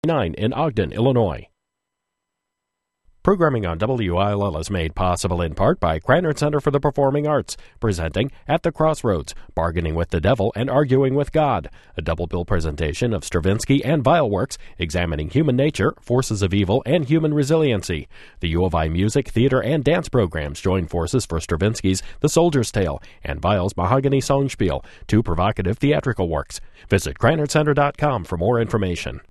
9 in Ogden, Illinois. Programming on WILL is made possible in part by Krannert Center for the Performing Arts, presenting At the Crossroads, Bargaining with the Devil and Arguing with God, a double-bill presentation of Stravinsky and Weill works examining human nature, forces of evil, and human resiliency. The U of I music, theater, and dance programs join forces for Stravinsky's The Soldier's Tale and Weill's Mahogany Songspiel, two provocative theatrical works. Visit KrannertCenter.com for more information.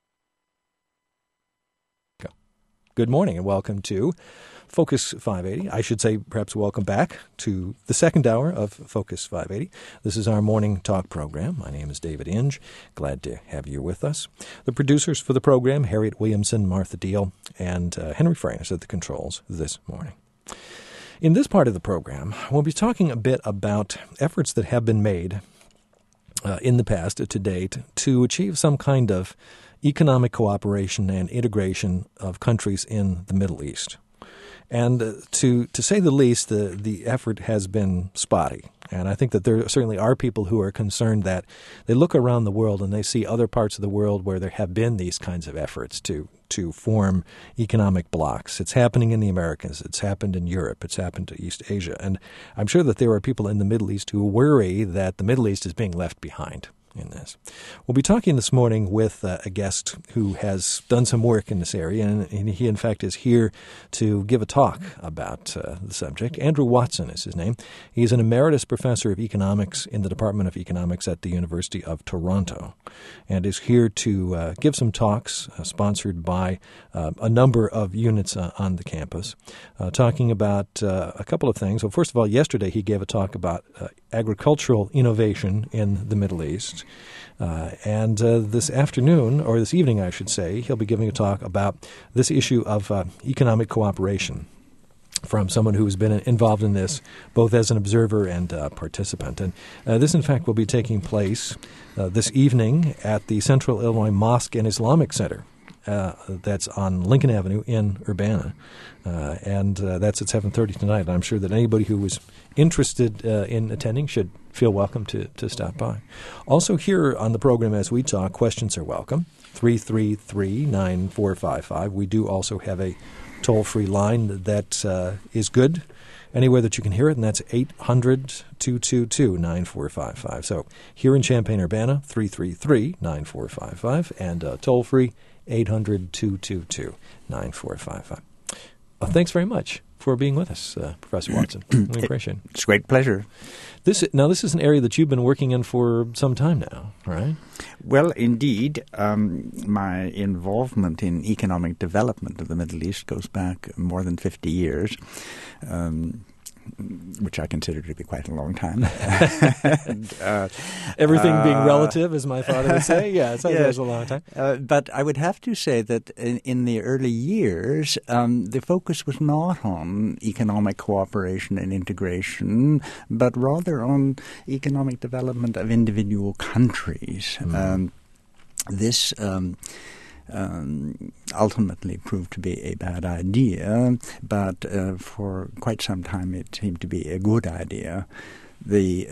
Good morning and welcome to Focus 580. I should say perhaps welcome back to the second hour of Focus 580. This is our morning talk program. My name is David Inge. Glad to have you with us. The producers for the program, Harriet Williamson, Martha Deal, and Henry Francis at the controls this morning. In this part of the program, we'll be talking a bit about efforts that have been made in the past to date to achieve some kind of economic cooperation and integration of countries in the Middle East. And to say the least, the effort has been spotty. And I think that there certainly are people who are concerned that they look around the world and they see other parts of the world where there have been these kinds of efforts to form economic blocs. It's happening in the Americas. It's happened in Europe. It's happened to East Asia. And I'm sure that there are people in the Middle East who worry that the Middle East is being left behind in this. We'll be talking this morning with a guest who has done some work in this area, and he, in fact, is here to give a talk about the subject. Andrew Watson is his name. He's an emeritus professor of economics in the Department of Economics at the University of Toronto, and is here to give some talks sponsored by a number of units on the campus, talking about a couple of things. Well, first of all, yesterday he gave a talk about agricultural innovation in the Middle East. And this afternoon, or this evening, I should say, he'll be giving a talk about this issue of economic cooperation from someone who's been involved in this both as an observer and participant. And this, in fact, will be taking place this evening at the Central Illinois Mosque and Islamic Center. That's on Lincoln Avenue in Urbana. And that's at 7:30 tonight. I'm sure that anybody who was interested in attending should feel welcome to stop by. Also here on the program as we talk, questions are welcome. 333-9455. We do also have a toll-free line that is good anywhere that you can hear it, and that's 800-222-9455. So here in Champaign-Urbana, 333-9455, and toll-free 800-222-9455. Thanks very much for being with us, Professor Watson. We appreciate it. It's a great pleasure. This is an area that you've been working in for some time now, right? Well, indeed. My involvement in economic development of the Middle East goes back more than 50 years. Which I consider to be quite a long time. Everything being relative, as my father would say. Yeah, it's a long time. But I would have to say that in the early years, the focus was not on economic cooperation and integration, but rather on economic development of individual countries. Mm-hmm. This ultimately proved to be a bad idea, but for quite some time it seemed to be a good idea. The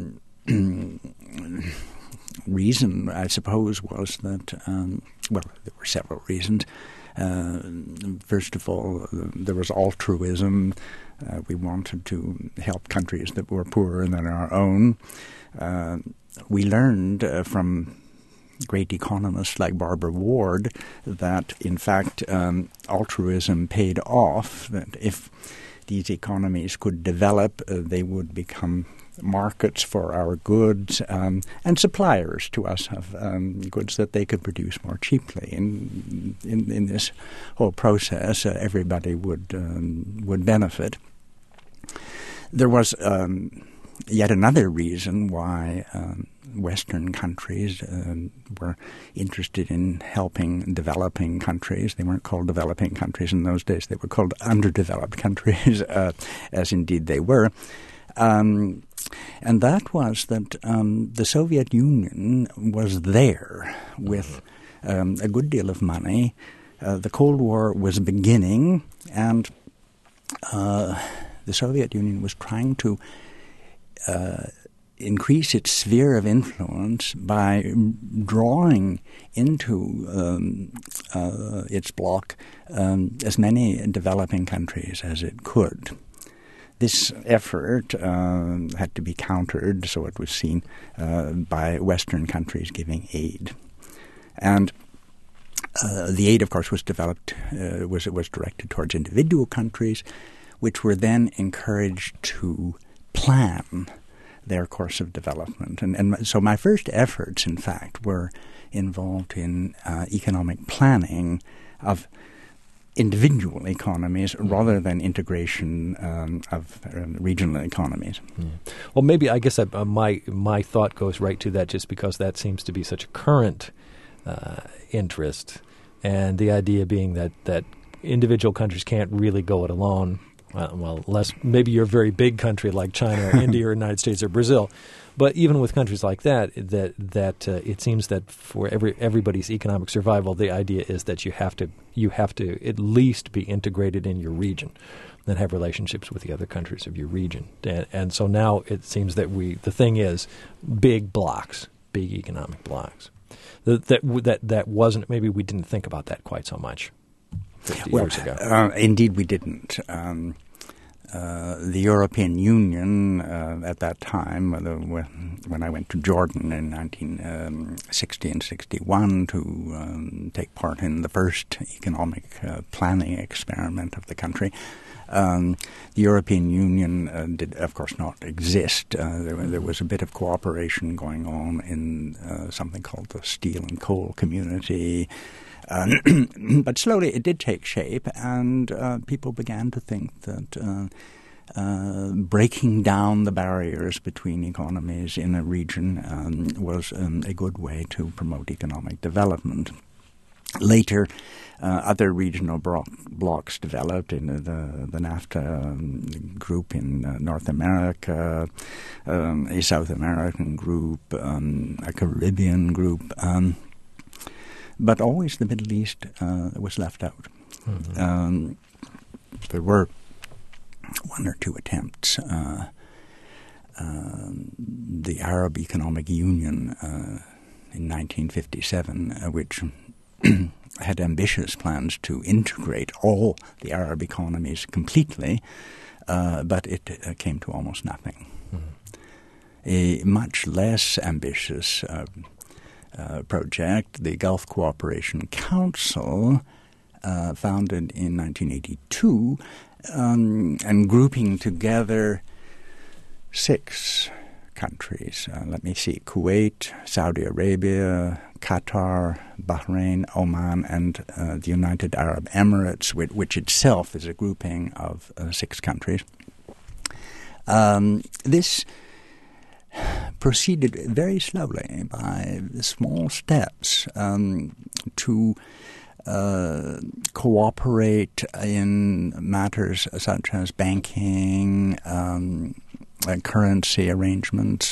reason, I suppose, was that, there were several reasons. First of all, there was altruism. We wanted to help countries that were poorer than our own. We learned from great economists like Barbara Ward that, in fact, altruism paid off, that if these economies could develop, they would become markets for our goods and suppliers to us of goods that they could produce more cheaply. In this whole process, everybody would benefit. There was yet another reason why Western countries were interested in helping developing countries. They weren't called developing countries in those days. They were called underdeveloped countries, as indeed they were. And that was that the Soviet Union was there with a good deal of money. The Cold War was beginning, and the Soviet Union was trying to increase its sphere of influence by drawing into its bloc as many developing countries as it could. This effort had to be countered, so it was seen, by Western countries giving aid. And the aid, of course, was directed towards individual countries, which were then encouraged to plan their course of development. And so my first efforts, in fact, were involved in economic planning of individual economies rather than integration of regional economies. Yeah. Well, maybe I guess my thought goes right to that just because that seems to be such a current interest, and the idea being that individual countries can't really go it alone. Well, unless maybe you're a very big country like China or India or United States or Brazil. But even with countries like that it seems that for everybody's economic survival, the idea is that you have to at least be integrated in your region and have relationships with the other countries of your region. And so now it seems that the thing is big blocks, big economic blocks. That wasn't, maybe we didn't think about that quite so much 50 years ago. Indeed, we didn't. The European Union at that time, when I went to Jordan in 1960 and 61 to take part in the first economic planning experiment of the country, the European Union did, of course, not exist. There was a bit of cooperation going on in something called the Steel and Coal Community. But slowly it did take shape, and people began to think that breaking down the barriers between economies in a region was a good way to promote economic development. Later, other regional blocs developed in the NAFTA group in North America, a South American group, a Caribbean group. But always the Middle East was left out. Mm-hmm. There were one or two attempts. The Arab Economic Union in 1957, which had ambitious plans to integrate all the Arab economies completely, but it came to almost nothing. Mm-hmm. A much less ambitious project, the Gulf Cooperation Council, founded in 1982, and grouping together 6 countries. Let me see: Kuwait, Saudi Arabia, Qatar, Bahrain, Oman, and the United Arab Emirates, which itself is a grouping of 6 countries. This proceeded very slowly by small steps to cooperate in matters such as banking, currency arrangements,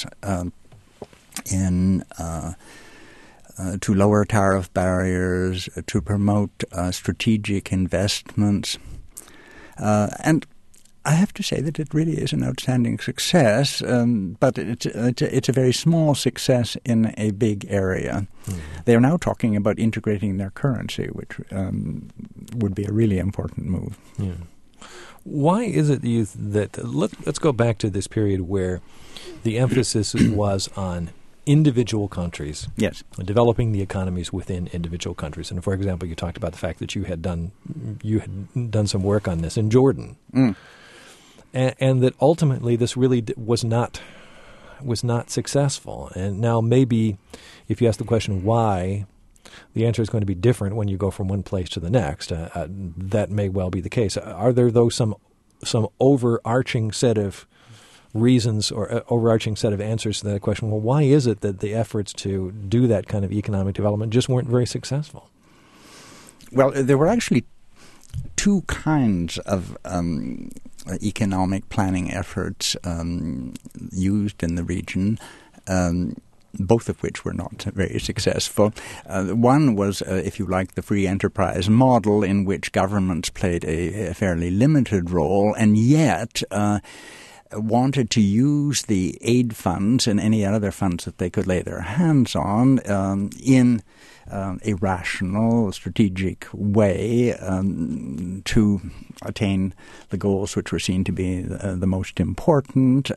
to lower tariff barriers, to promote strategic investments, and I have to say that it really is an outstanding success, but it's a very small success in a big area. Mm-hmm. They are now talking about integrating their currency, which would be a really important move. Yeah. Why is it that let's go back to this period where the emphasis was on individual countries, yes, developing the economies within individual countries. And for example, you talked about the fact that you had done some work on this in Jordan. Mm. And that ultimately this really was not successful. And now maybe if you ask the question why, the answer is going to be different when you go from one place to the next. That may well be the case. Are there, though, some overarching set of reasons or overarching set of answers to that question? Well, why is it that the efforts to do that kind of economic development just weren't very successful? Well, there were actually 2 kinds of economic planning efforts used in the region, both of which were not very successful. One was, if you like, the free enterprise model, in which governments played a fairly limited role, and yet wanted to use the aid funds and any other funds that they could lay their hands on in a rational, strategic way to attain the goals which were seen to be the most important.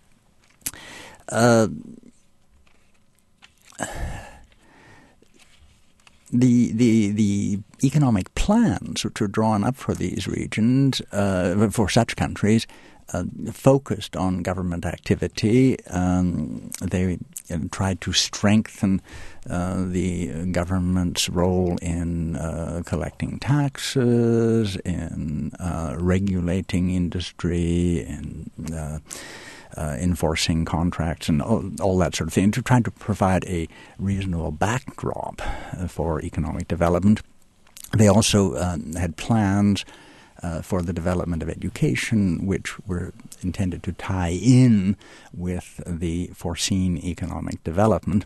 The economic plans which were drawn up for these regions, for such countries, focused on government activity. They tried to strengthen the government's role in collecting taxes, in regulating industry, in enforcing contracts and all that sort of thing, to try to provide a reasonable backdrop for economic development. They also had plans for the development of education, which were intended to tie in with the foreseen economic development.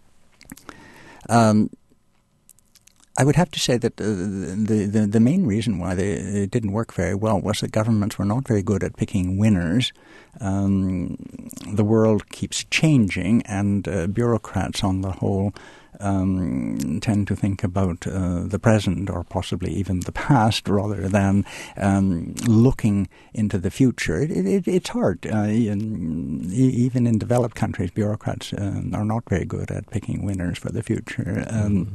I would have to say that the main reason why it didn't work very well was that governments were not very good at picking winners. The world keeps changing, and bureaucrats on the whole tend to think about the present or possibly even the past rather than looking into the future. It's hard. Even in developed countries, bureaucrats are not very good at picking winners for the future.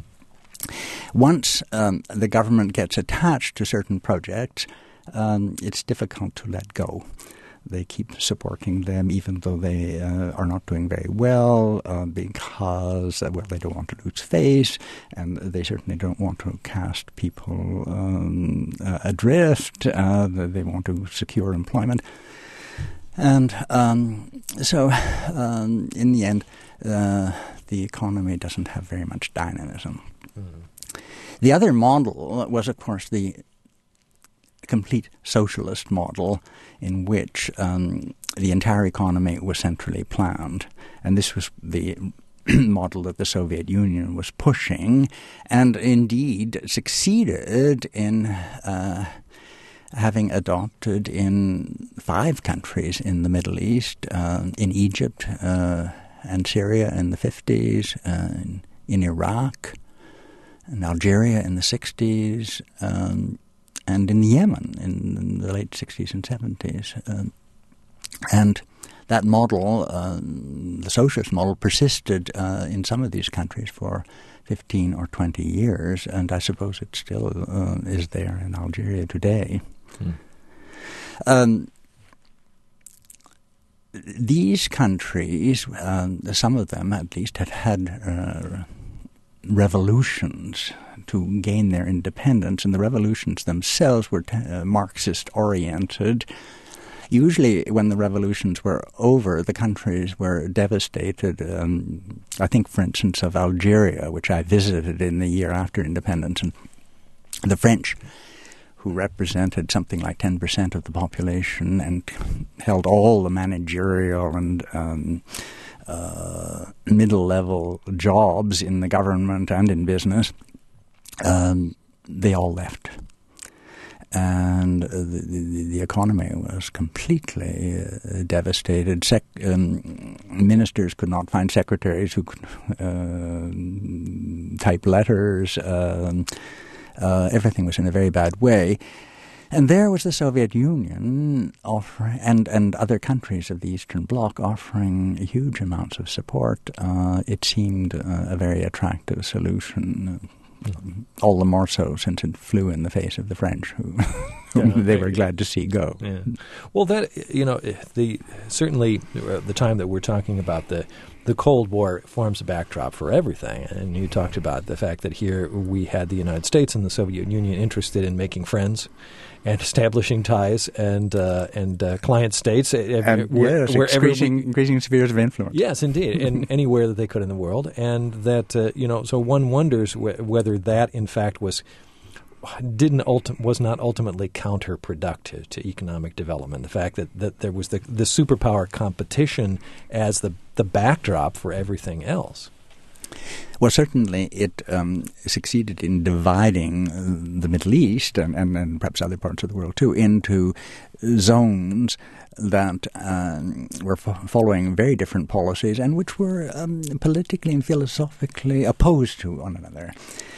Once the government gets attached to certain projects, it's difficult to let go. They keep supporting them even though they are not doing very well because, they don't want to lose face, and they certainly don't want to cast people adrift. They want to secure employment. And so in the end, the economy doesn't have very much dynamism. Mm-hmm. The other model was, of course, the complete socialist model in which the entire economy was centrally planned. And this was the model that the Soviet Union was pushing and indeed succeeded in having adopted in 5 countries in the Middle East, in Egypt and Syria in the 50s, in Iraq, in Algeria in the 60s, and in Yemen in the late 60s and 70s. And that model, the socialist model, persisted in some of these countries for 15 or 20 years, and I suppose it still is there in Algeria today. These countries, some of them at least, had revolutions to gain their independence, and the revolutions themselves were Marxist-oriented. Usually when the revolutions were over, the countries were devastated. I think, for instance, of Algeria, which I visited in the year after independence, and the French, who represented something like 10% of the population and held all the managerial and middle-level jobs in the government and in business, they all left. And the economy was completely devastated. Ministers could not find secretaries who could type letters. Everything was in a very bad way. And there was the Soviet Union offering, and other countries of the Eastern Bloc offering huge amounts of support. It seemed a very attractive solution. All the more so since it flew in the face of the French, who they were glad to see go. Yeah. Well, that certainly the time that we're talking about, the Cold War forms a backdrop for everything. And you talked about the fact that here we had the United States and the Soviet Union interested in making friends and establishing ties and client states. Increasing spheres of influence. Yes, indeed, and anywhere that they could in the world. And that, so one wonders whether that, in fact, was not ultimately counterproductive to economic development. The fact that there was the superpower competition as the backdrop for everything else. Well, certainly it succeeded in dividing the Middle East and perhaps other parts of the world too into zones that were following very different policies and which were politically and philosophically opposed to one another.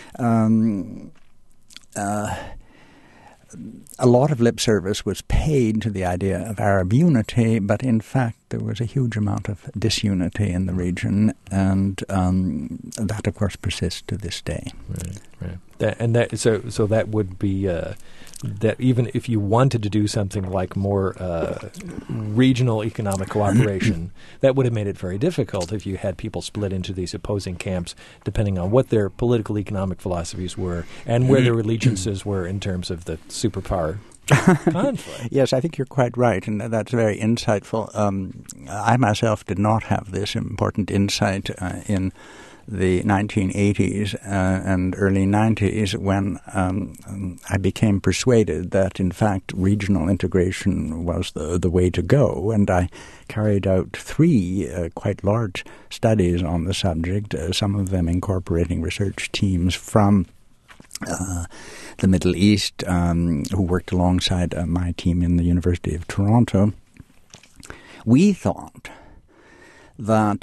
A lot of lip service was paid to the idea of Arab unity, but in fact there was a huge amount of disunity in the region, and that, of course, persists to this day. Right. So that would be that even if you wanted to do something like more regional economic cooperation, that would have made it very difficult if you had people split into these opposing camps, depending on what their political economic philosophies were and where their allegiances were in terms of the superpower conflict. Yes, I think you're quite right, and that's very insightful. I myself did not have this important insight in the 1980s and early 90s when I became persuaded that, in fact, regional integration was the way to go. And I carried out 3 quite large studies on the subject, some of them incorporating research teams from the Middle East who worked alongside my team in the University of Toronto. We thought that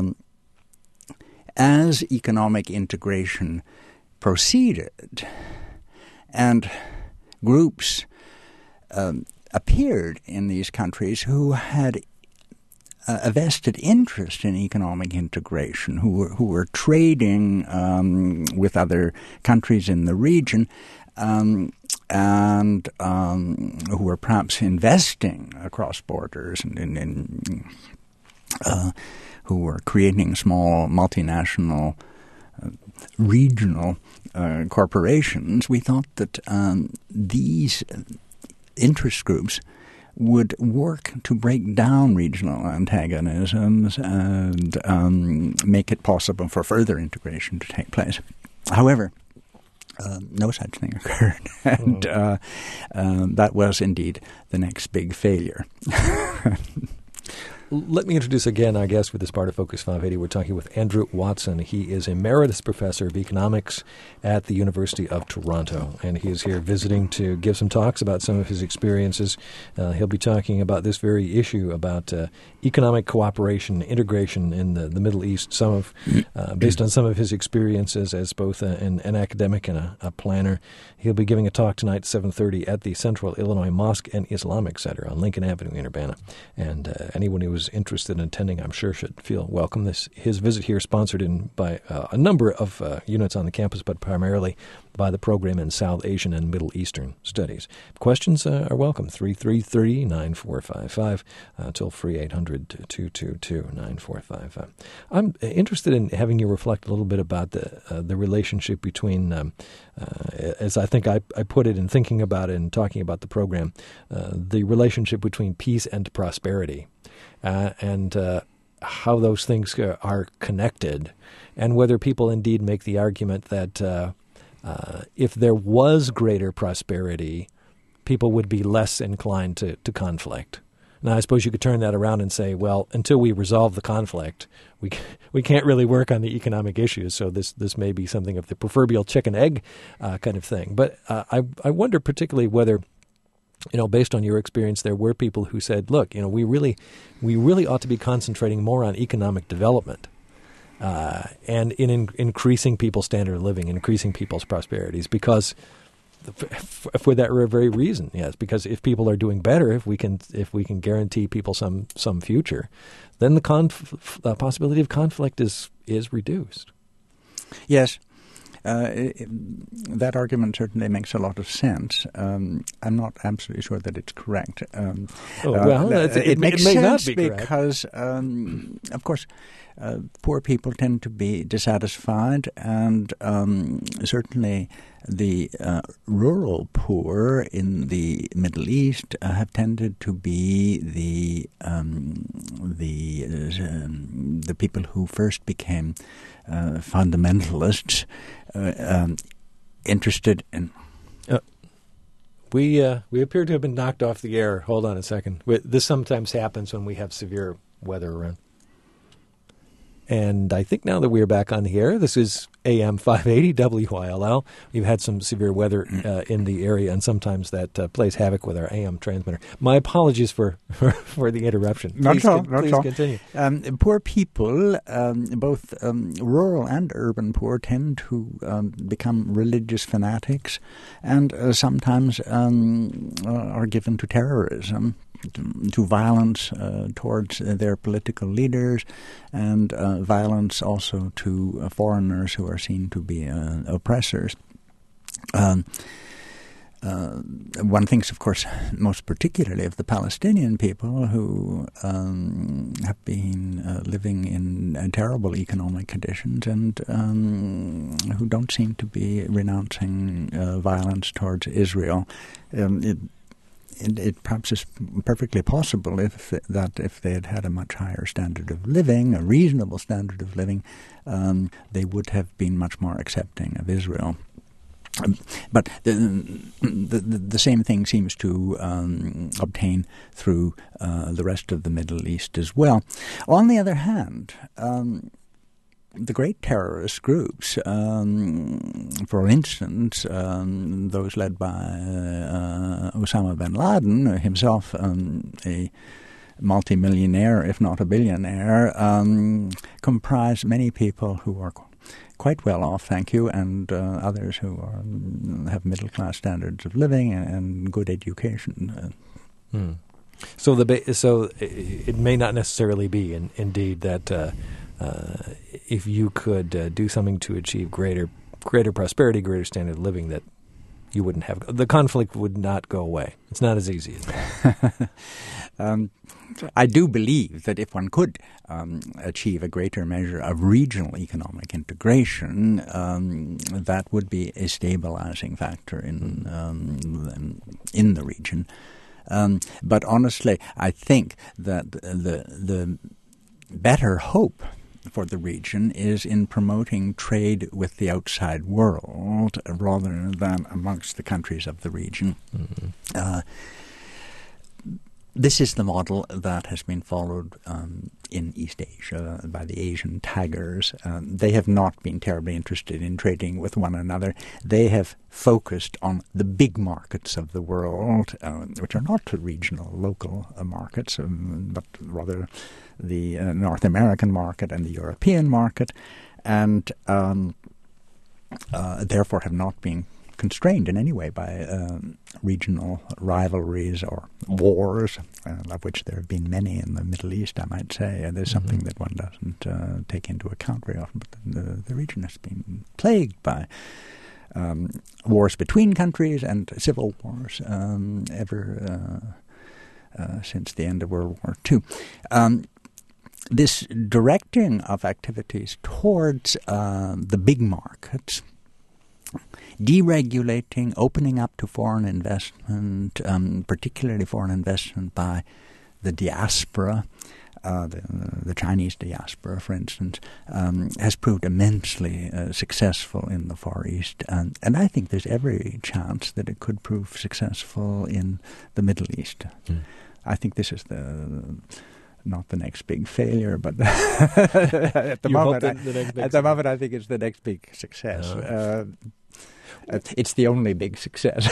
as economic integration proceeded and groups appeared in these countries who had a vested interest in economic integration, who were trading with other countries in the region, and who were perhaps investing across borders and who were creating small multinational regional corporations, we thought that these interest groups would work to break down regional antagonisms and make it possible for further integration to take place. However, no such thing occurred, and that was indeed the next big failure. Let me introduce again our guest with this part of Focus 580. We're talking with Andrew Watson. He is Emeritus Professor of Economics at the University of Toronto, and he is here visiting to give some talks about some of his experiences. He'll be talking about this very issue about economic cooperation, integration in the Middle East, based on some of his experiences as both an academic and a planner. He'll be giving a talk tonight at 7:30 at the Central Illinois Mosque and Islamic Center on Lincoln Avenue in Urbana. And anyone who is interested in attending, I'm sure, should feel welcome. His visit here is sponsored by a number of units on the campus, but primarily by the program in South Asian and Middle Eastern Studies. Questions are welcome. 333-9455, toll-free 800-222-9455. I'm interested in having you reflect a little bit about the relationship between, as I think I put it in thinking about it and talking about the program, the relationship between peace and prosperity. And how those things are connected, and whether people indeed make the argument that if there was greater prosperity, people would be less inclined to conflict. Now, I suppose you could turn that around and say, well, until we resolve the conflict, we can't really work on the economic issues, so this may be something of the proverbial chicken-egg kind of thing. But I wonder particularly whether, based on your experience, there were people who said, look, we really ought to be concentrating more on economic development and in increasing people's standard of living, increasing people's prosperities, because for that very reason, yes, because if people are doing better, if we can guarantee people some future, then the possibility of conflict is reduced. Yes. That argument certainly makes a lot of sense. I'm not absolutely sure that it's correct. It makes sense because, of course, poor people tend to be dissatisfied, and certainly the rural poor in the Middle East have tended to be the people who first became fundamentalists, interested in. We appear to have been knocked off the air. Hold on a second. This sometimes happens when we have severe weather around. And I think now that we're back on the air, this is AM 580 WILL. We've had some severe weather in the area, and sometimes that plays havoc with our AM transmitter. My apologies for the interruption. Not at all. Please continue. Poor people, both rural and urban poor, tend to become religious fanatics, and sometimes are given to terrorism, to violence towards their political leaders, and violence also to foreigners who are seen to be oppressors. One thinks, of course, most particularly of the Palestinian people who have been living in terrible economic conditions and who don't seem to be renouncing violence towards Israel. It perhaps is perfectly possible if they had had a much higher standard of living, a reasonable standard of living, they would have been much more accepting of Israel. But the same thing seems to obtain through the rest of the Middle East as well. On the other hand, the great terrorist groups, for instance, those led by Osama bin Laden, himself a multimillionaire, if not a billionaire, comprise many people who are quite well off, thank you, and others who have middle-class standards of living and good education. So it may not necessarily be, indeed, that if you could do something to achieve greater prosperity, greater standard of living, that you wouldn't have the conflict would not go away. It's not as easy as that. I do believe that if one could achieve a greater measure of regional economic integration, that would be a stabilizing factor in the region. But honestly, I think that the better hope for the region is in promoting trade with the outside world rather than amongst the countries of the region. Mm-hmm. This is the model that has been followed in East Asia by the Asian tigers. They have not been terribly interested in trading with one another. They have focused on the big markets of the world, which are not regional, local markets, but rather the North American market and the European market, and therefore have not been constrained in any way by regional rivalries or wars, of which there have been many in the Middle East, I might say. There's something that one doesn't take into account very often, but the region has been plagued by wars between countries and civil wars ever since the end of World War II. This directing of activities towards the big markets, deregulating, opening up to foreign investment, particularly foreign investment by the diaspora, the Chinese diaspora, for instance, has proved immensely successful in the Far East. And I think there's every chance that it could prove successful in the Middle East. I think this is not the next big failure, but at the moment I think it's the next big success. It's the only big success.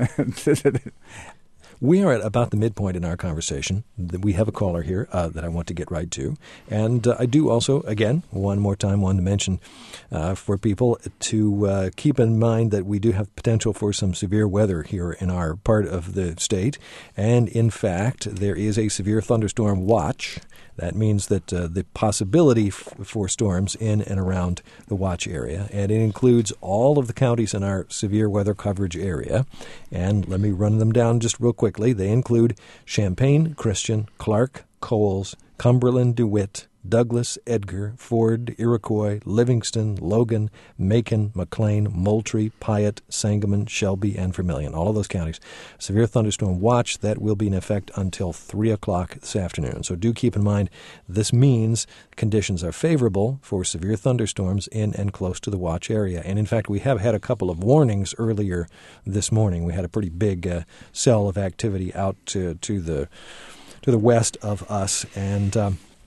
We are at about the midpoint in our conversation. We have a caller here that I want to get right to. And I do also, again, one more time, want to mention for people to keep in mind that we do have potential for some severe weather here in our part of the state. And in fact, there is a severe thunderstorm watch. That means that the possibility for storms in and around the watch area, and it includes all of the counties in our severe weather coverage area. And let me run them down just real quickly. They include Champaign, Christian, Clark, Coles, Cumberland, DeWitt, Douglas, Edgar, Ford, Iroquois, Livingston, Logan, Macon, McLean, Moultrie, Piatt, Sangamon, Shelby, and Vermilion. All of those counties. Severe thunderstorm watch that will be in effect until 3 o'clock this afternoon. So do keep in mind this means conditions are favorable for severe thunderstorms in and close to the watch area. And in fact, we have had a couple of warnings earlier this morning. We had a pretty big cell of activity out to the west of us, and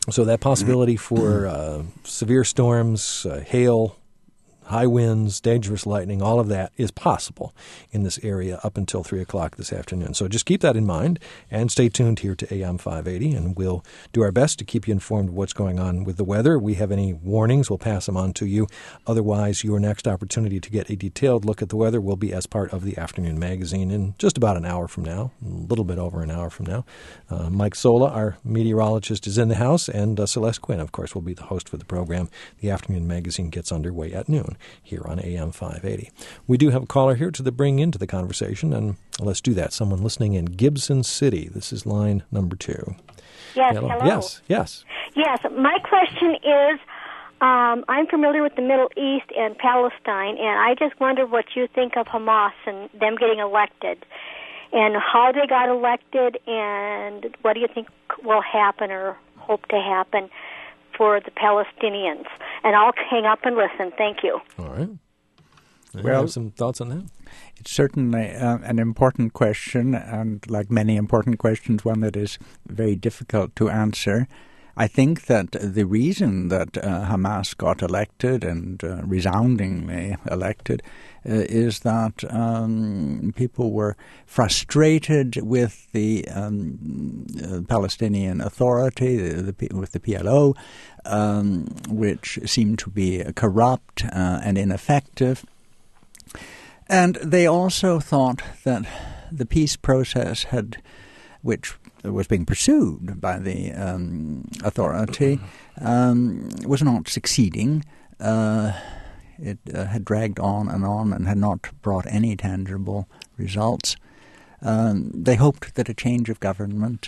So that possibility for severe storms, hail, high winds, dangerous lightning, all of that is possible in this area up until 3 o'clock this afternoon. So just keep that in mind and stay tuned here to AM 580, and we'll do our best to keep you informed of what's going on with the weather. We have any warnings, we'll pass them on to you. Otherwise, your next opportunity to get a detailed look at the weather will be as part of the afternoon magazine in just about an hour from now, a little bit over an hour from now. Mike Sola, our meteorologist, is in the house, and Celeste Quinn, of course, will be the host for the program. The afternoon magazine gets underway at noon here on AM 580. We do have a caller here to bring into the conversation, and let's do that. Someone listening in Gibson City. This is line number 2. Yes, hello. hello. Yes. Yes, my question is, I'm familiar with the Middle East and Palestine, and I just wonder what you think of Hamas and them getting elected, and how they got elected, and what do you think will happen or hope to happen for the Palestinians. And I'll hang up and listen. Thank you. All right. Well, have some thoughts on that? It's certainly an important question, and like many important questions, one that is very difficult to answer. I think that the reason that Hamas got elected and resoundingly elected is that people were frustrated with the Palestinian Authority, with the PLO, which seemed to be corrupt and ineffective. And they also thought that the peace process which was being pursued by the authority was not succeeding. It had dragged on and had not brought any tangible results. They hoped that a change of government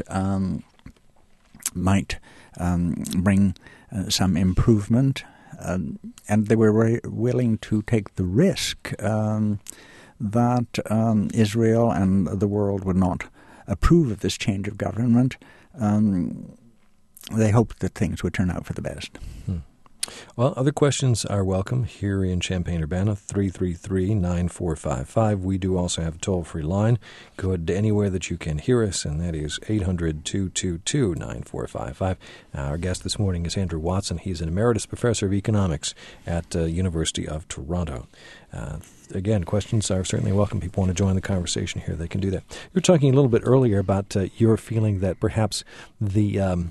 might bring some improvement, and they were very willing to take the risk that Israel and the world would not approve of this change of government. They hoped that things would turn out for the best. Well, other questions are welcome here in Champaign-Urbana, 333-9455. We do also have a toll-free line. Go ahead to anywhere that you can hear us, and that is 800-222-9455. Our guest this morning is Andrew Watson. He's an emeritus professor of economics at University of Toronto. Again, questions are certainly welcome. People want to join the conversation here, they can do that. You were talking a little bit earlier about your feeling that perhaps the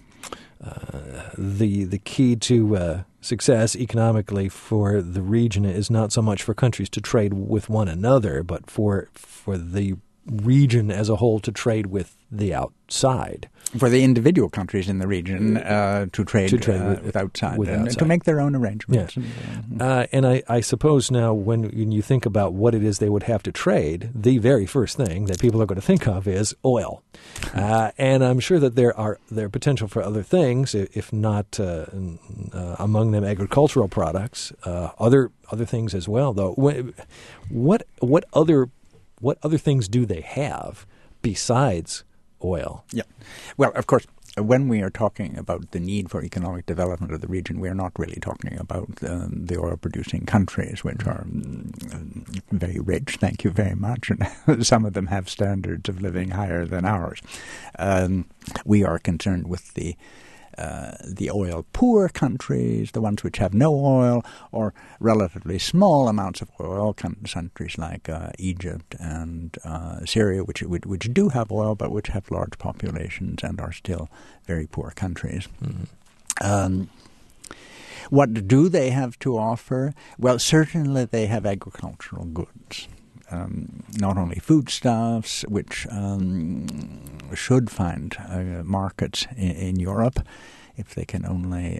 key to success economically for the region is not so much for countries to trade with one another, but for the region as a whole to trade with the outside. For the individual countries in the region to trade with outside and to make their own arrangements. Yeah. And I suppose now when you think about what it is they would have to trade, the very first thing that people are going to think of is oil. And I'm sure that there are potential for other things, if not among them agricultural products, other things as well, though. What other things do they have besides oil? Yeah. Well, of course, when we are talking about the need for economic development of the region, we are not really talking about the oil-producing countries, which are very rich, thank you very much, and some of them have standards of living higher than ours. We are concerned with the oil-poor countries, the ones which have no oil, or relatively small amounts of oil, countries like Egypt and Syria, which do have oil, but which have large populations and are still very poor countries. Mm-hmm. What do they have to offer? Well, certainly they have agricultural goods. Not only foodstuffs, which should find markets in Europe if they can only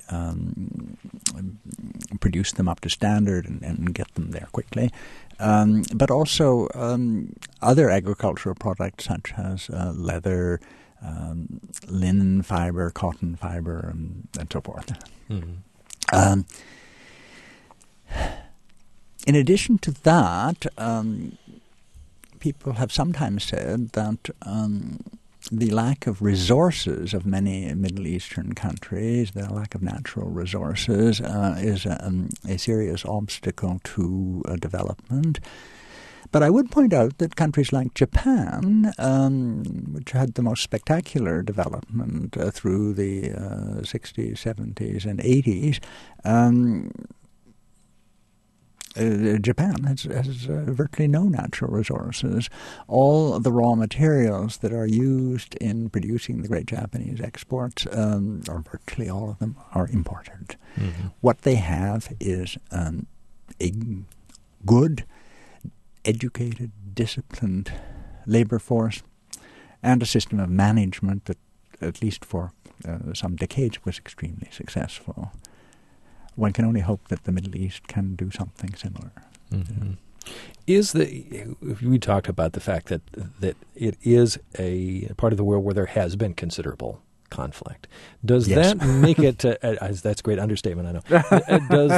produce them up to standard and get them there quickly, but also other agricultural products such as leather, linen fiber, cotton fiber, and so forth. Mm-hmm. In addition to that, people have sometimes said that the lack of resources of many Middle Eastern countries, the lack of natural resources, is a serious obstacle to development. But I would point out that countries like Japan, which had the most spectacular development through the 60s, 70s, and 80s, Japan has virtually no natural resources. All the raw materials that are used in producing the great Japanese exports, or virtually all of them, are imported. Mm-hmm. What they have is a good, educated, disciplined labor force and a system of management that, at least for some decades, was extremely successful. One can only hope that the Middle East can do something similar. Mm-hmm. We talked about the fact that it is a part of the world where there has been considerable conflict. Does that make it? That's a great understatement, I know.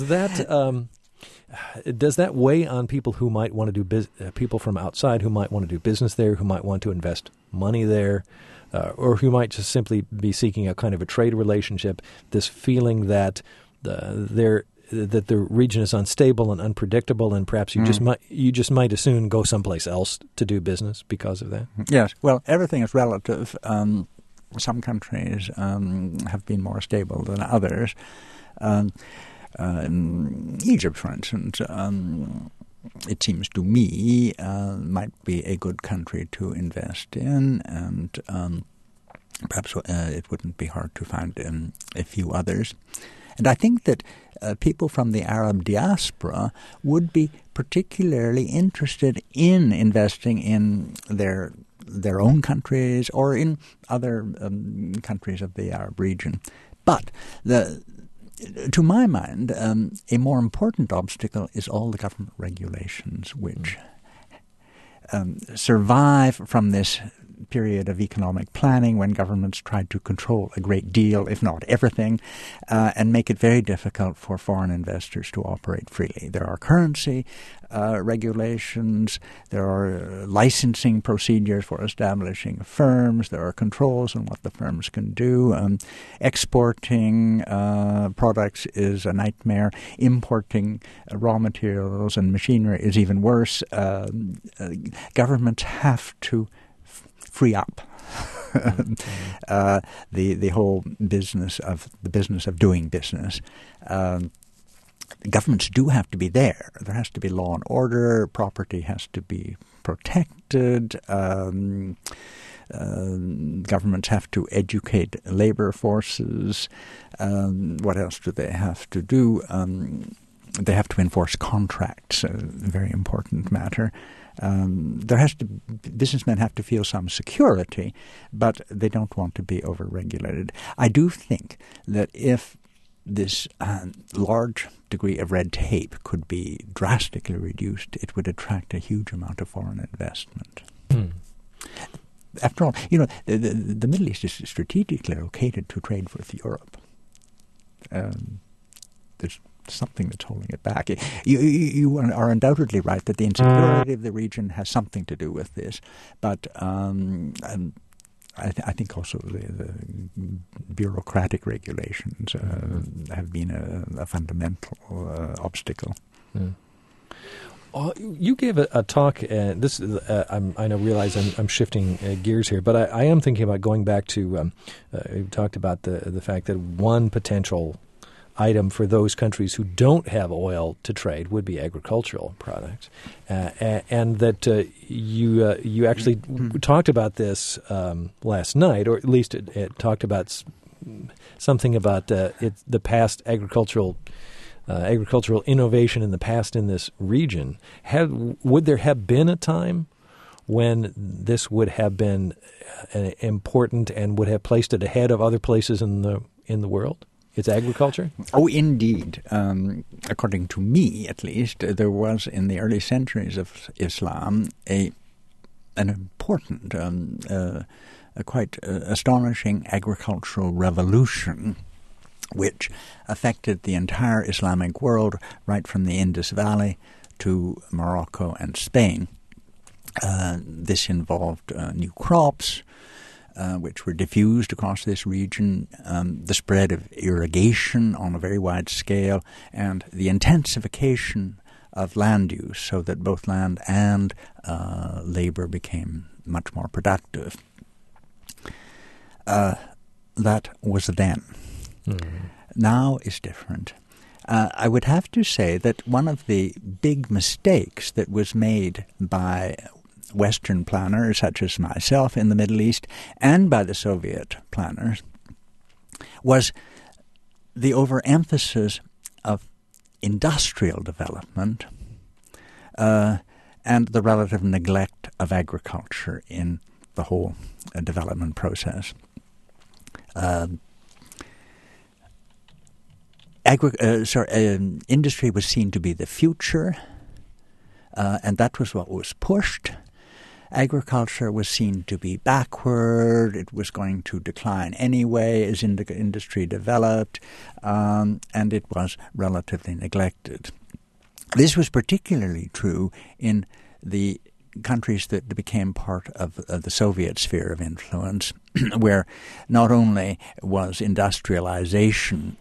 Does that weigh on people who might want to do people from outside who might want to do business there, who might want to invest money there, or who might just simply be seeking a kind of a trade relationship? This feeling that the region is unstable and unpredictable, and perhaps you just might as soon go someplace else to do business because of that. Yes, well, everything is relative. Some countries have been more stable than others. Egypt, for instance, it seems to me, might be a good country to invest in, and perhaps it wouldn't be hard to find a few others. And I think that people from the Arab diaspora would be particularly interested in investing in their own countries or in other countries of the Arab region. But to my mind, a more important obstacle is all the government regulations which survive from this period of economic planning when governments tried to control a great deal, if not everything, and make it very difficult for foreign investors to operate freely. There are currency regulations, there are licensing procedures for establishing firms, there are controls on what the firms can do. Exporting products is a nightmare. Importing raw materials and machinery is even worse. Governments have to free up the whole business of doing business. Governments do have to be there. There has to be law and order. Property has to be protected. Governments have to educate labor forces. What else do they have to do? They have to enforce contracts, a very important matter. Businessmen have to feel some security, but they don't want to be over-regulated. I do think that if this large degree of red tape could be drastically reduced, it would attract a huge amount of foreign investment. After all, the Middle East is strategically located to trade with Europe. There's something that's holding it back. You are undoubtedly right that the insecurity of the region has something to do with this, but I think also the bureaucratic regulations have been a fundamental obstacle. Yeah. You gave a talk, this I realize I'm shifting gears here, but I am thinking about going back to, you talked about the fact that one potential item for those countries who don't have oil to trade would be agricultural products, and that you actually talked about this last night, or at least it talked about something about the past agricultural innovation in the past in this region. Would there have been a time when this would have been important and would have placed it ahead of other places in the world? It's agriculture? Oh, indeed. According to me, at least, there was in the early centuries of Islam an important, a quite astonishing agricultural revolution which affected the entire Islamic world right from the Indus Valley to Morocco and Spain. This involved new crops, which were diffused across this region, the spread of irrigation on a very wide scale, and the intensification of land use so that both land and labor became much more productive. That was then. Mm-hmm. Now is different. I would have to say that one of the big mistakes that was made by Western planners such as myself in the Middle East and by the Soviet planners was the overemphasis of industrial development and the relative neglect of agriculture in the whole development process. Industry was seen to be the future, and that was what was pushed. Agriculture was seen to be backward. It was going to decline anyway as industry developed, and it was relatively neglected. This was particularly true in the countries that became part of the Soviet sphere of influence, where not only was industrialization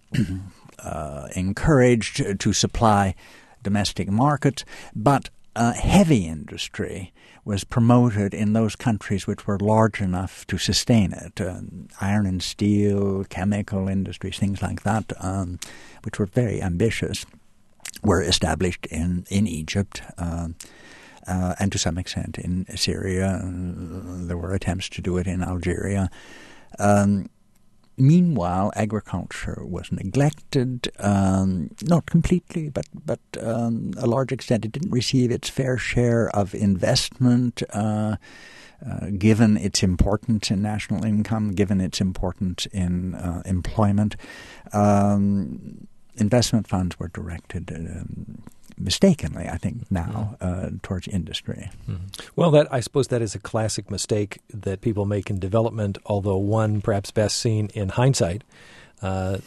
encouraged to supply domestic markets, but heavy industry was promoted in those countries which were large enough to sustain it. Iron and steel, chemical industries, things like that, which were very ambitious, were established in Egypt and to some extent in Syria. There were attempts to do it in Algeria. Meanwhile, agriculture was neglected, not completely, but a large extent. It didn't receive its fair share of investment, given its importance in national income, given its importance in employment. Investment funds were directed mistakenly, I think, now towards industry. Mm-hmm. Well, I suppose that is a classic mistake that people make in development, although one perhaps best seen in hindsight. One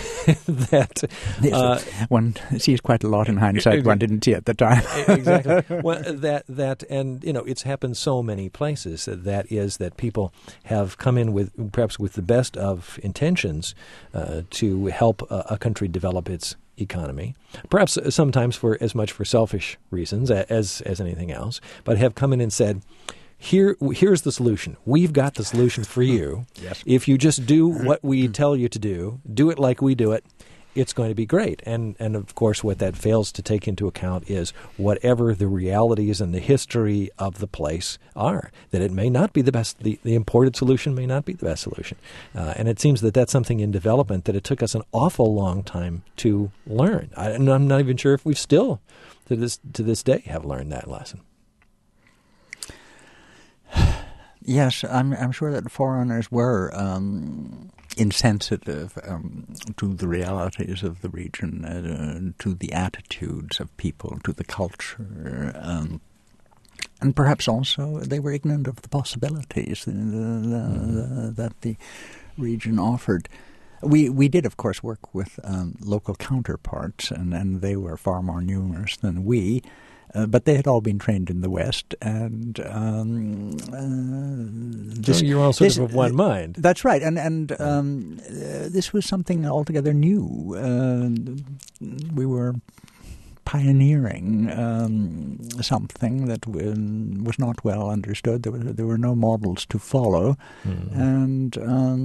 sees quite a lot in hindsight. One didn't see at the time. Exactly. Well, and it's happened so many places. That is that people have come in with perhaps with the best of intentions to help a country develop its economy, perhaps sometimes for selfish reasons as anything else, but have come in and said, Here's the solution. We've got the solution for you. Yes. If you just do what we tell you to do it like we do it, it's going to be great. And of course, what that fails to take into account is whatever the realities and the history of the place are, that it may not be the best, the imported solution may not be the best solution. And it seems that that's something in development that it took us an awful long time to learn. And I'm not even sure if we've still, to this day, have learned that lesson. Yes, I'm sure that foreigners were insensitive to the realities of the region, to the attitudes of people, to the culture, and perhaps also they were ignorant of the possibilities that the region offered. We did, of course, work with local counterparts, and they were far more numerous than we. But they had all been trained in the West, and so you're all sort of one mind. That's right, and this was something altogether new. We were pioneering something that was not well understood. There were no models to follow, and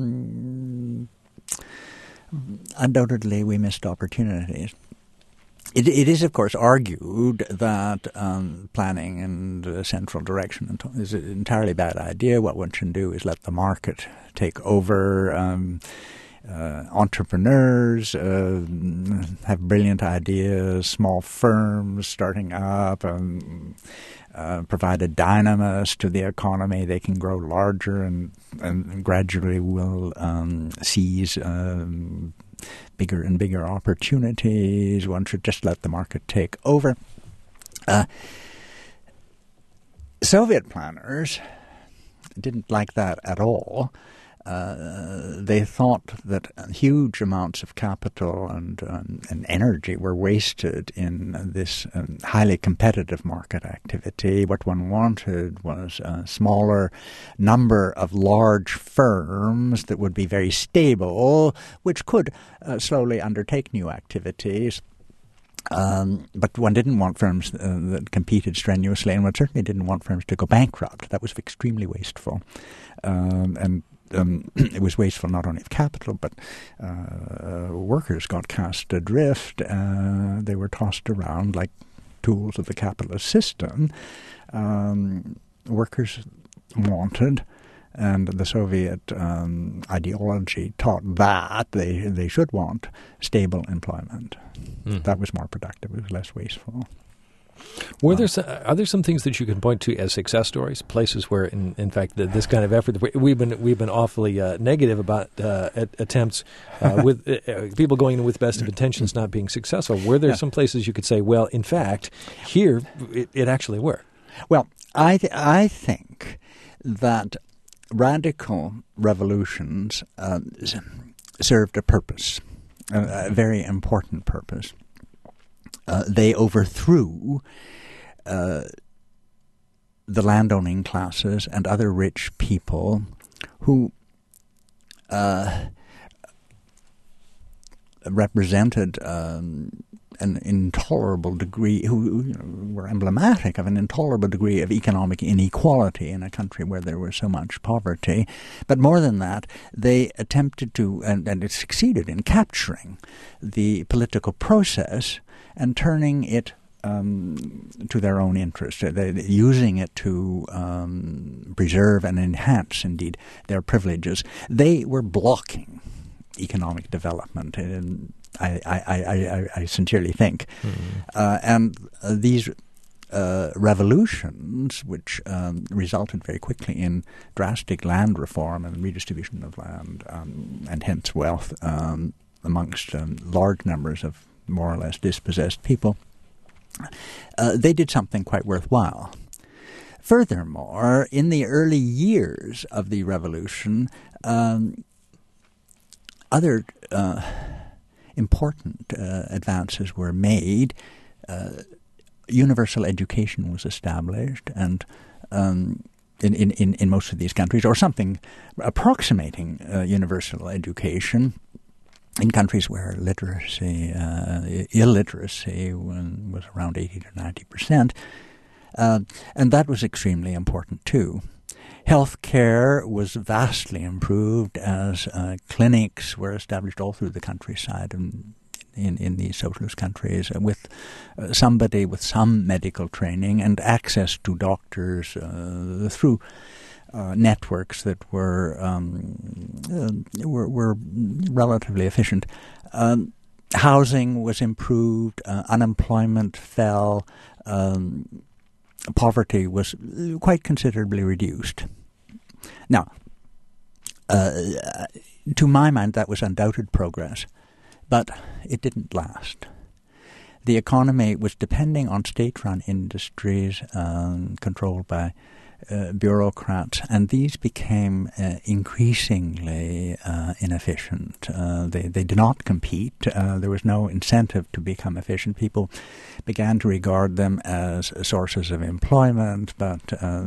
undoubtedly we missed opportunities. It is, of course, argued that planning and central direction is an entirely bad idea. What one should do is let the market take over. Entrepreneurs have brilliant ideas, small firms starting up, provide a dynamis to the economy. They can grow larger and gradually will seize bigger and bigger opportunities. One should just let the market take over. Soviet planners didn't like that at all. They thought that huge amounts of capital and energy were wasted in this highly competitive market activity. What one wanted was a smaller number of large firms that would be very stable, which could slowly undertake new activities. But one didn't want firms that competed strenuously, and one certainly didn't want firms to go bankrupt. That was extremely wasteful. And it was wasteful not only of capital, but workers got cast adrift. They were tossed around like tools of the capitalist system. Workers wanted, and the Soviet ideology taught that they should want stable employment. That was more productive. It was less wasteful. Are there some things that you can point to as success stories, places where, in fact, this kind of effort we've been awfully negative about attempts with people going in with best of intentions not being successful? Were there some places you could say, well, in fact, here it actually worked? Well, I think that radical revolutions served a purpose, a very important purpose. They overthrew the landowning classes and other rich people who represented an intolerable degree, who were emblematic of an intolerable degree of economic inequality in a country where there was so much poverty. But more than that, they attempted to, and it succeeded in capturing the political process and turning it to their own interest, using it to preserve and enhance, indeed, their privileges. They were blocking economic development, and I sincerely think. And these revolutions, which resulted very quickly in drastic land reform and redistribution of land, and hence wealth amongst large numbers of more or less dispossessed people, they did something quite worthwhile. Furthermore, in the early years of the revolution, other important advances were made. Universal education was established, and in most of these countries, or something approximating universal education. In countries where illiteracy was around 80 to 90%, and that was extremely important too. Health care was vastly improved as clinics were established all through the countryside and in these socialist countries with somebody with some medical training and access to doctors through networks that were relatively efficient. Housing was improved, unemployment fell, poverty was quite considerably reduced. Now, to my mind, that was undoubted progress, but it didn't last. The economy was depending on state-run industries controlled by bureaucrats, and these became increasingly inefficient. They did not compete. There was no incentive to become efficient. People began to regard them as sources of employment, but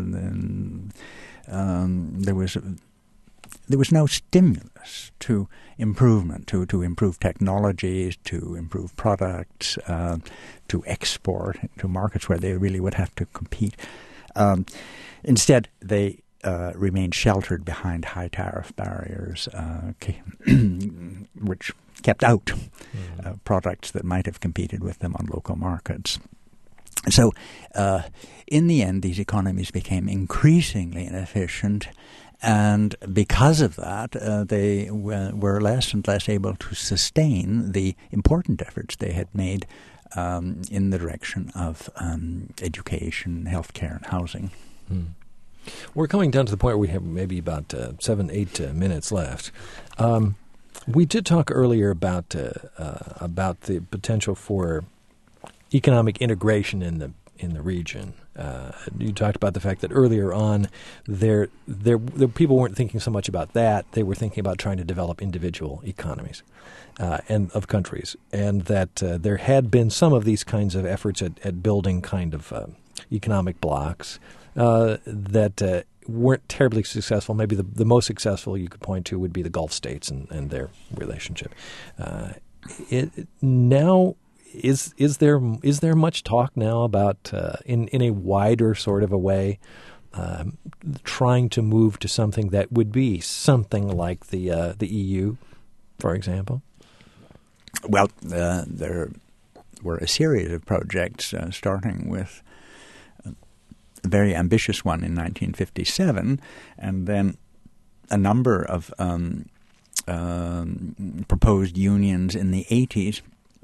there was no stimulus to improvement, to improve technologies, to improve products, to export to markets where they really would have to compete. Instead, they remained sheltered behind high tariff barriers, which kept out products that might have competed with them on local markets. So, in the end, these economies became increasingly inefficient, and because of that, they were less and less able to sustain the important efforts they had made in the direction of education, healthcare, and housing. We're coming down to the point where we have maybe about 7-8 minutes left. We did talk earlier about the potential for economic integration in the region. You talked about the fact that earlier on, there people weren't thinking so much about that; they were thinking about trying to develop individual economies and of countries, and that there had been some of these kinds of efforts at building kind of economic blocks that weren't terribly successful. Maybe the most successful you could point to would be the Gulf states and their relationship. Now, is there much talk now about in a wider sort of a way trying to move to something that would be something like the EU, for example? Well, there were a series of projects starting with a very ambitious one in 1957, and then a number of proposed unions in the 80s.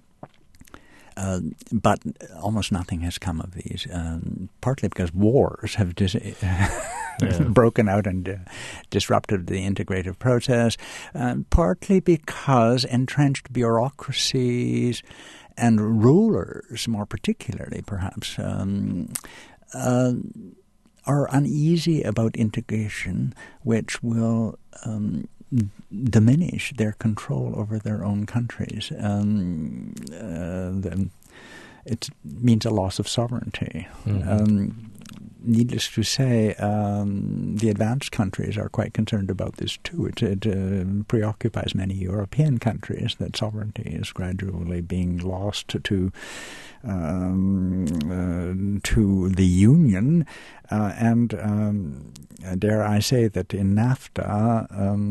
But almost nothing has come of these, partly because wars have broken out and disrupted the integrative process, partly because entrenched bureaucracies and rulers, more particularly perhaps, are uneasy about integration, which will diminish their control over their own countries. It means a loss of sovereignty. Mm-hmm. Needless to say, the advanced countries are quite concerned about this too. It preoccupies many European countries that sovereignty is gradually being lost to the Union, and dare I say that in NAFTA,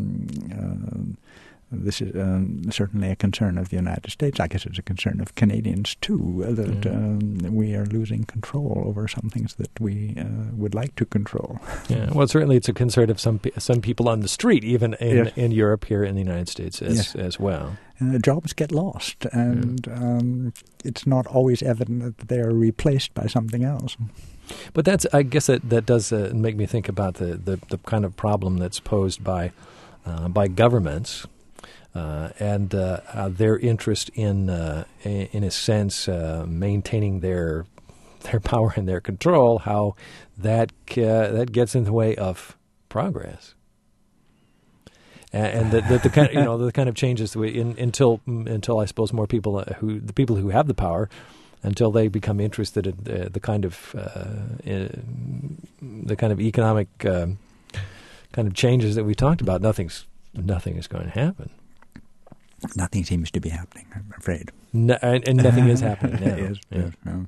this is certainly a concern of the United States. I guess it's a concern of Canadians too, that we are losing control over some things that we would like to control. Yeah, well, certainly it's a concern of some people on the street, even in Europe, here in the United States as well. Jobs get lost, and it's not always evident that they are replaced by something else. But I guess that does make me think about the kind of problem that's posed by governments. And their interest in a sense, maintaining their power and their control, how that gets in the way of progress, and the kind the kind of changes until I suppose more people the people who have the power, until they become interested in the kind of economic kind of changes that we talked about, nothing is going to happen. Nothing seems to be happening, I'm afraid. And nothing is happening now. Yes, no.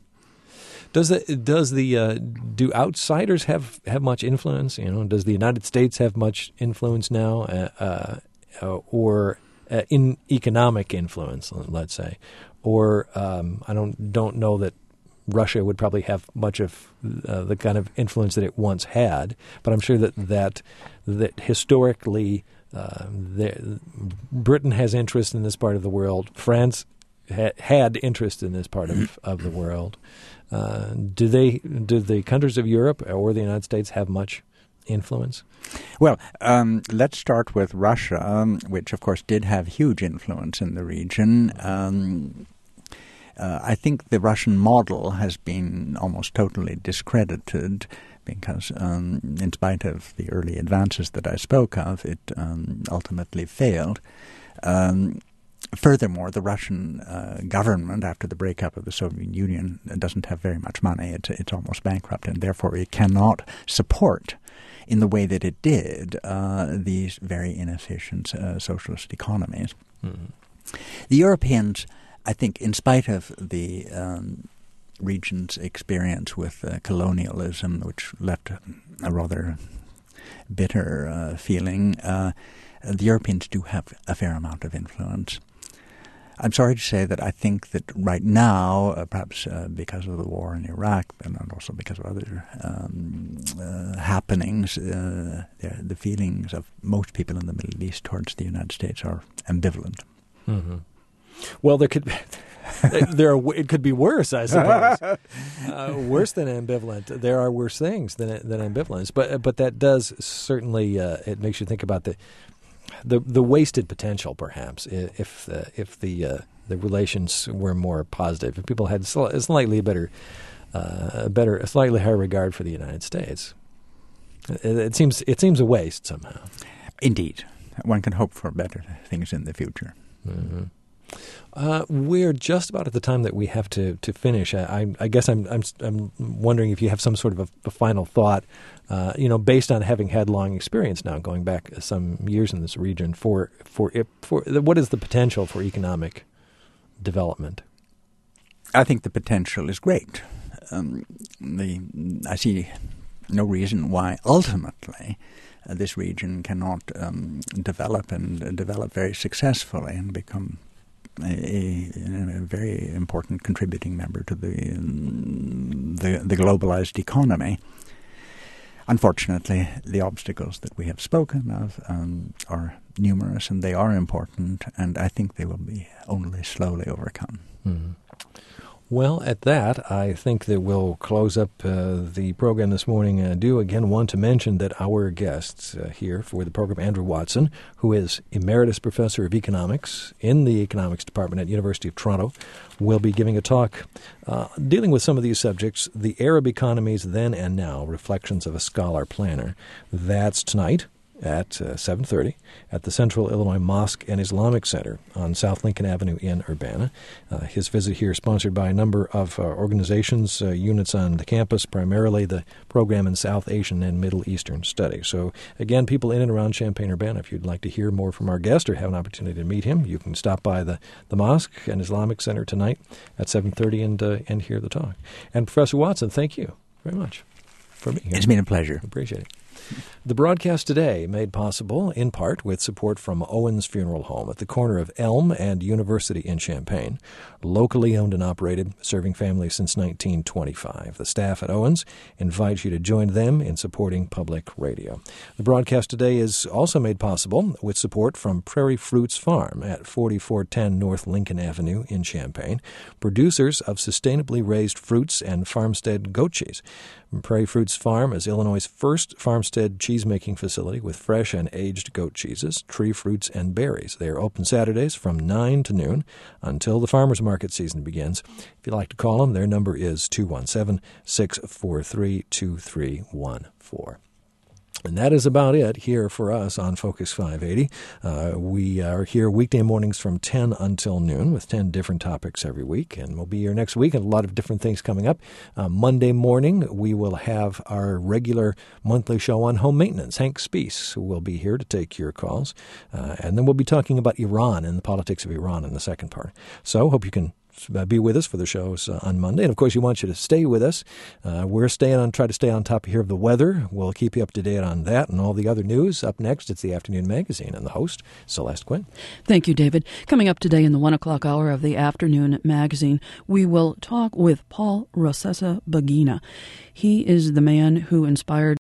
Do outsiders have much influence? Does the United States have much influence now, or in economic influence, let's say, or I don't know that Russia would probably have much of the kind of influence that it once had, but I'm sure that historically. Britain has interest in this part of the world. France had interest in this part of the world. Do the countries of Europe or the United States have much influence? Well, let's start with Russia, which of course did have huge influence in the region. I think the Russian model has been almost totally discredited, because in spite of the early advances that I spoke of, it ultimately failed. Furthermore, the Russian government, after the breakup of the Soviet Union, doesn't have very much money. It's almost bankrupt, and therefore it cannot support, in the way that it did, these very inefficient socialist economies. Mm-hmm. The Europeans, I think, in spite of the region's experience with colonialism, which left a rather bitter feeling, the Europeans do have a fair amount of influence. I'm sorry to say that I think that right now, perhaps because of the war in Iraq and also because of other happenings, the feelings of most people in the Middle East towards the United States are ambivalent. Mm-hmm. Well, it could be worse, I suppose. Worse than ambivalent. There are worse things than ambivalence. But that does certainly it makes you think about the wasted potential, perhaps, if the relations were more positive, if people had a slightly slightly higher regard for the United States. It seems a waste somehow. Indeed, one can hope for better things in the future. Mm-hmm. We're just about at the time that we have to finish. I guess I'm wondering if you have some sort of a final thought, based on having had long experience now, going back some years in this region. For what is the potential for economic development? I think the potential is great. I see no reason why ultimately this region cannot develop very successfully and become a very important contributing member to the globalized economy. Unfortunately, the obstacles that we have spoken of are numerous, and they are important, and I think they will be only slowly overcome. Mm-hmm. Well, at that, I think that we'll close up the program this morning. I do again want to mention that our guests here for the program, Andrew Watson, who is Emeritus Professor of Economics in the Economics Department at University of Toronto, will be giving a talk dealing with some of these subjects, the Arab economies then and now, Reflections of a Scholar Planner. That's tonight at 7:30 at the Central Illinois Mosque and Islamic Center on South Lincoln Avenue in Urbana. His visit here is sponsored by a number of organizations, units on the campus, primarily the program in South Asian and Middle Eastern Studies. So again, people in and around Champaign-Urbana, if you'd like to hear more from our guest or have an opportunity to meet him, you can stop by the Mosque and Islamic Center tonight at 7:30 and hear the talk. And Professor Watson, thank you very much for being here. It's been a pleasure. Appreciate it. The broadcast today made possible in part with support from Owens Funeral Home at the corner of Elm and University in Champaign, locally owned and operated, serving families since 1925. The staff at Owens invites you to join them in supporting public radio. The broadcast today is also made possible with support from Prairie Fruits Farm at 4410 North Lincoln Avenue in Champaign, producers of sustainably raised fruits and farmstead goat cheese. Prairie Fruits Farm is Illinois' first farmstead cheese-making facility with fresh and aged goat cheeses, tree fruits, and berries. They are open Saturdays from 9 to noon until the farmers market season begins. If you'd like to call them, their number is 217-643-2314. And that is about it here for us on Focus 580. We are here weekday mornings from 10 until noon with 10 different topics every week. And we'll be here next week and a lot of different things coming up. Monday morning, we will have our regular monthly show on home maintenance. Hank Spees will be here to take your calls. And then we'll be talking about Iran and the politics of Iran in the second part. So hope you can be with us for the shows on Monday. And, of course, we want you to stay with us. We're try to stay on top here of the weather. We'll keep you up to date on that and all the other news. Up next, it's the Afternoon Magazine and the host, Celeste Quinn. Thank you, David. Coming up today in the 1 o'clock hour of the Afternoon Magazine, we will talk with Paul Rosessa Bagina. He is the man who inspired